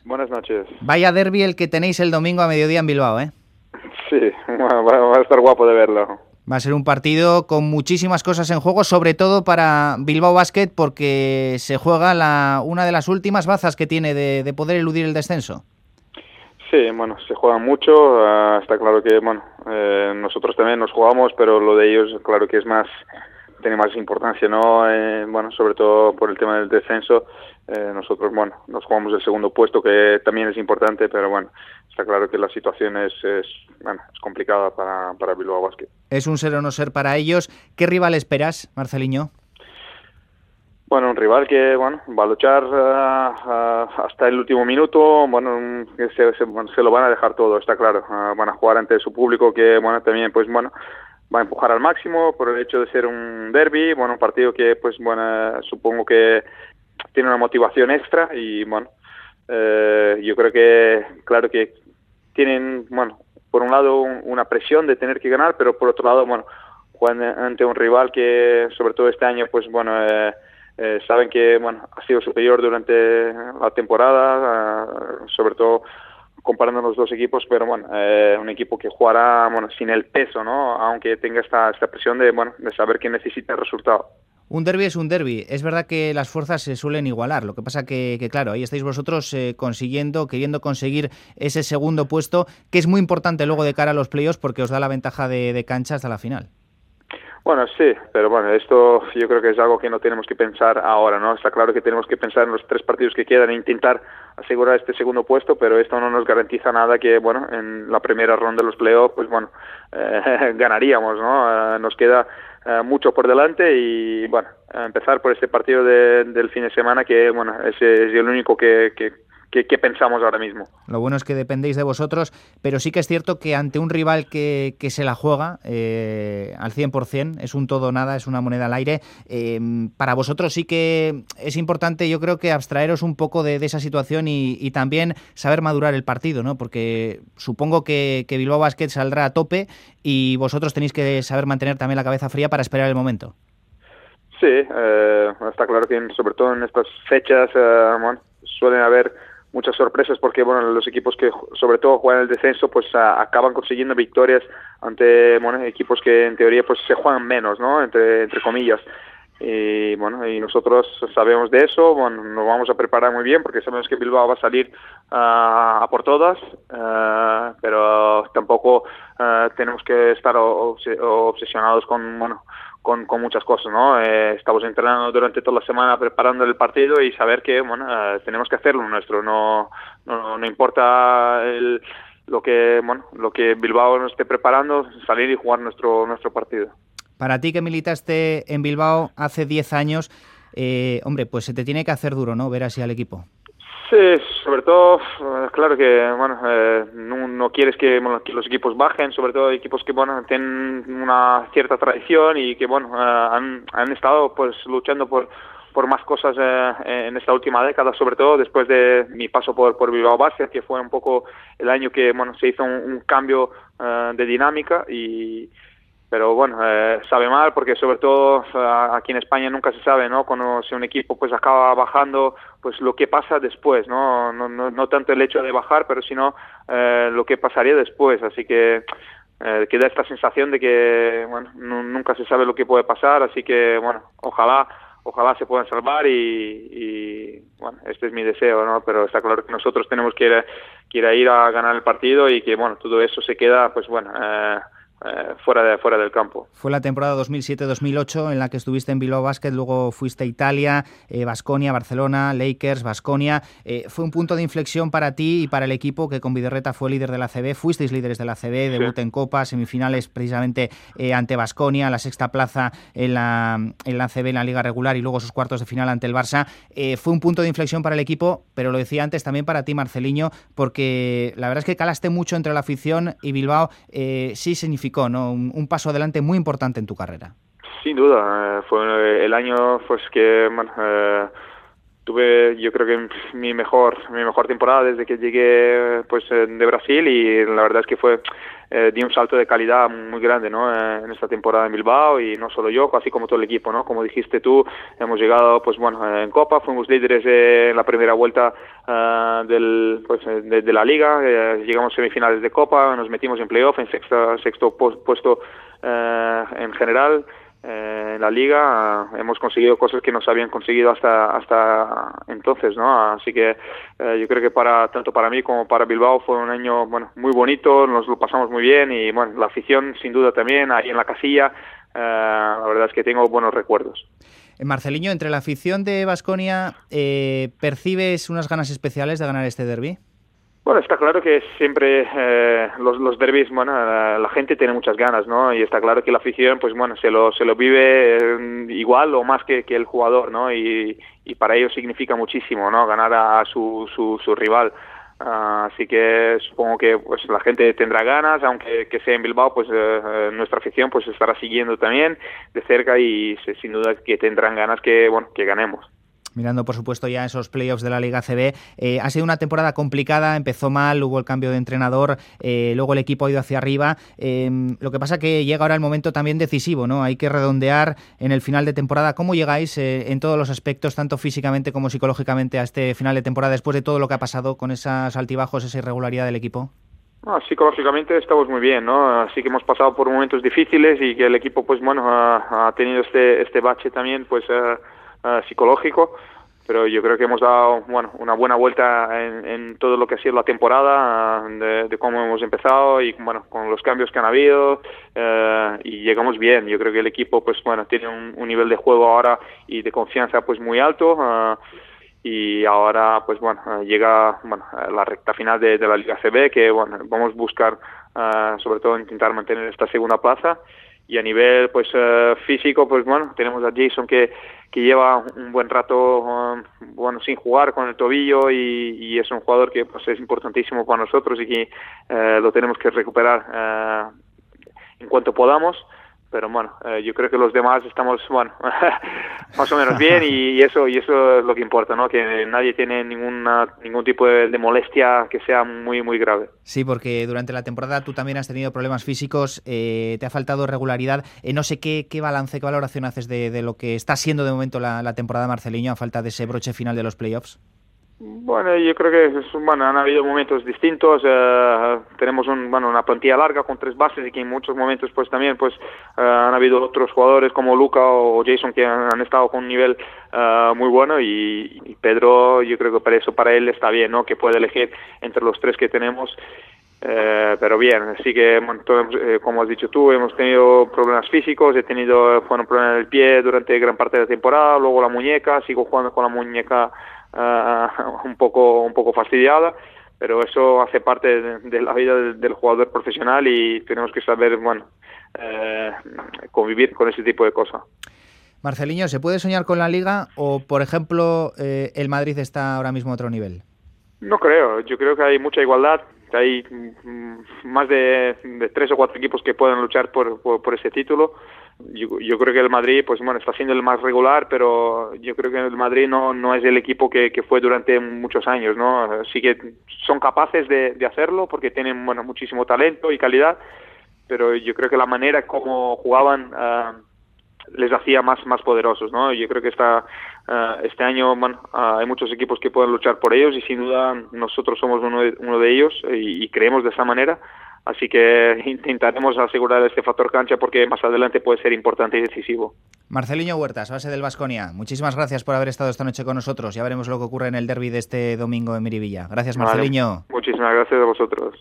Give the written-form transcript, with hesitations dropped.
Buenas noches. Vaya derbi el que tenéis el domingo a mediodía en Bilbao, ¿eh? Sí, va a estar guapo de verlo. Va a ser un partido con muchísimas cosas en juego, sobre todo para Bilbao Basket, porque se juega una de las últimas bazas que tiene de poder eludir el descenso. Sí, bueno, se juega mucho. Está claro que, nosotros también nos jugamos, pero lo de ellos, claro que tiene más importancia, ¿no? Bueno, sobre todo por el tema del descenso. Nosotros, nos jugamos el segundo puesto, que también es importante, pero bueno, está claro que la situación es complicada para Bilbao Basket. Es un ser o no ser para ellos. ¿Qué rival esperas, Marceliño? Bueno, un rival que va a luchar hasta el último minuto. Que se lo van a dejar todo, está claro. Van a jugar ante su público, que también va a empujar al máximo por el hecho de ser un derbi. Un partido que supongo que tiene una motivación extra y yo creo que claro que tienen por un lado una presión de tener que ganar, pero por otro lado juegan ante un rival que sobre todo este año saben que ha sido superior durante la temporada, sobre todo comparando los dos equipos, pero un equipo que jugará sin el peso, ¿no? Aunque tenga esta presión de saber que necesita el resultado. Un derbi es un derbi. Es verdad que las fuerzas se suelen igualar. Lo que pasa que claro, ahí estáis vosotros queriendo conseguir ese segundo puesto, que es muy importante luego de cara a los playoffs porque os da la ventaja de cancha hasta la final. Bueno, sí, pero esto yo creo que es algo que no tenemos que pensar ahora, ¿no? Está claro que tenemos que pensar en los 3 partidos que quedan e intentar asegurar este segundo puesto, pero esto no nos garantiza nada que, en la primera ronda de los playoffs, ganaríamos, ¿no? Nos queda mucho por delante y, empezar por este partido del fin de semana, que, ese es el único que pensamos ahora mismo. Lo bueno es que dependéis de vosotros, pero sí que es cierto que ante un rival que se la juega al 100%, es un todo o nada, es una moneda al aire, para vosotros sí que es importante, yo creo, que abstraeros un poco de esa situación y también saber madurar el partido, ¿no? Porque supongo que Bilbao Basket saldrá a tope y vosotros tenéis que saber mantener también la cabeza fría para esperar el momento. Sí, está claro que sobre todo en estas fechas suelen haber muchas sorpresas porque los equipos que sobre todo juegan el descenso acaban consiguiendo victorias ante equipos que en teoría se juegan menos, ¿no? Entre comillas. Y y nosotros sabemos de eso, nos vamos a preparar muy bien porque sabemos que Bilbao va a salir a por todas, pero tampoco tenemos que estar obsesionados con muchas cosas, ¿no? Estamos entrenando durante toda la semana preparando el partido y saber que tenemos que hacerlo nuestro, no importa lo que Bilbao nos esté preparando, salir y jugar nuestro partido. Para ti, que militaste en Bilbao hace 10 años, pues se te tiene que hacer duro, ¿no? Ver así al equipo. Sí, sobre todo, claro que no quieres que los equipos bajen, sobre todo equipos que tienen una cierta tradición y que han estado luchando por más cosas en esta última década, sobre todo después de mi paso por Bilbao Basket, que fue un poco el año que se hizo un cambio de dinámica pero sabe mal porque sobre todo aquí en España nunca se sabe, ¿no? Cuando si un equipo acaba bajando, lo que pasa después, no tanto el hecho de bajar, pero sino lo que pasaría después, así que queda esta sensación de que nunca se sabe lo que puede pasar, así que ojalá se puedan salvar y este es mi deseo, ¿no? Pero está claro que nosotros tenemos que ir a ganar el partido y que todo eso se queda fuera del campo. Fue la temporada 2007-2008 en la que estuviste en Bilbao Basket, luego fuiste a Italia, Baskonia, Barcelona, Lakers, Baskonia. Fue un punto de inflexión para ti y para el equipo que con Viderreta fue líder de la ACB. Fuisteis líderes de la ACB, debut en Copa, semifinales precisamente ante Baskonia, la 6ª plaza en la ACB, en la liga regular y luego sus cuartos de final ante el Barça. Fue un punto de inflexión para el equipo, pero lo decía antes también para ti, Marceliño, porque la verdad es que calaste mucho entre la afición y Bilbao sí significó, ¿no? Un paso adelante muy importante en tu carrera. Sin duda, fue el año que tuve, yo creo que mi mejor temporada desde que llegué pues de Brasil, y la verdad es que di un salto de calidad muy grande, ¿no? En esta temporada en Bilbao, y no solo yo, así como todo el equipo, ¿no? Como dijiste tú, hemos llegado pues bueno en Copa, fuimos líderes en la primera vuelta de la Liga, llegamos a semifinales de Copa, nos metimos en playoff en sexto puesto en general. En la Liga hemos conseguido cosas que no se habían conseguido hasta entonces, ¿no? Así que yo creo que tanto para mí como para Bilbao fue un año muy bonito, nos lo pasamos muy bien, y bueno, la afición sin duda también ahí en la casilla, la verdad es que tengo buenos recuerdos. Marceliño, entre la afición de Baskonia, ¿percibes unas ganas especiales de ganar este derbi? Bueno, está claro que siempre los derbis, bueno, la gente tiene muchas ganas, ¿no? Y está claro que la afición, pues bueno, se lo vive igual o más que el jugador, ¿no? Y para ellos significa muchísimo, ¿no? Ganar a su rival. Así que supongo que pues la gente tendrá ganas, aunque sea en Bilbao, pues nuestra afición pues estará siguiendo también de cerca, y sin duda que tendrán ganas que ganemos. Mirando, por supuesto, ya esos playoffs de la Liga ACB. Ha sido una temporada complicada, empezó mal, hubo el cambio de entrenador, luego el equipo ha ido hacia arriba. Lo que pasa que llega ahora el momento también decisivo, ¿no? Hay que redondear en el final de temporada. ¿Cómo llegáis en todos los aspectos, tanto físicamente como psicológicamente, a este final de temporada, después de todo lo que ha pasado con esos altibajos, esa irregularidad del equipo? Psicológicamente estamos muy bien, ¿no? Así que hemos pasado por momentos difíciles, y que el equipo, pues bueno, ha tenido este bache también, pues psicológico, pero yo creo que hemos dado una buena vuelta en todo lo que ha sido la temporada, de cómo hemos empezado, y bueno, con los cambios que han habido, y llegamos bien. Yo creo que el equipo pues bueno tiene un nivel de juego ahora y de confianza pues muy alto, y ahora pues bueno llega la recta final de la Liga CB, que bueno, vamos a buscar sobre todo intentar mantener esta segunda plaza. Y a nivel pues físico, pues bueno, tenemos a Jason que lleva un buen rato sin jugar con el tobillo, y es un jugador que pues es importantísimo para nosotros, y que lo tenemos que recuperar en cuanto podamos. Pero bueno, yo creo que los demás estamos más o menos bien, y eso es lo que importa, ¿no? Que nadie tiene ningún tipo de molestia que sea muy muy grave. Sí, porque durante la temporada tú también has tenido problemas físicos, te ha faltado regularidad. No sé qué balance, qué valoración haces de lo que está siendo de momento la temporada, Marceliño, a falta de ese broche final de los playoffs. Bueno, yo creo que han habido momentos distintos. Tenemos una plantilla larga con 3 bases, y que en muchos momentos pues también han habido otros jugadores como Luca o Jason que han estado con un nivel muy bueno, y Pedro, yo creo que para él está bien, ¿no? Que puede elegir entre los 3 que tenemos. Pero bien, así que como has dicho tú, hemos tenido problemas físicos. He tenido problemas en el pie durante gran parte de la temporada, luego la muñeca, sigo jugando con la muñeca un poco fastidiada, pero eso hace parte de la vida del jugador profesional, y tenemos que saber convivir con ese tipo de cosas. Marceliño, ¿se puede soñar con la Liga, o por ejemplo el Madrid está ahora mismo a otro nivel? No creo, yo creo que hay mucha igualdad, que hay más de 3 o 4 equipos que pueden luchar por ese título. Yo creo que el Madrid está siendo el más regular, pero yo creo que el Madrid no es el equipo que fue durante muchos años, ¿no? Sí que son capaces de hacerlo, porque tienen muchísimo talento y calidad, pero yo creo que la manera como jugaban les hacía más poderosos, ¿no? Yo creo que este año hay muchos equipos que pueden luchar por ellos, y sin duda nosotros somos uno de ellos, y creemos de esa manera. Así que intentaremos asegurar este factor cancha, porque más adelante puede ser importante y decisivo. Marceliño Huertas, base del Baskonia, muchísimas gracias por haber estado esta noche con nosotros. Ya veremos lo que ocurre en el derbi de este domingo en Miribilla. Gracias, Marceliño. Vale. Muchísimas gracias a vosotros.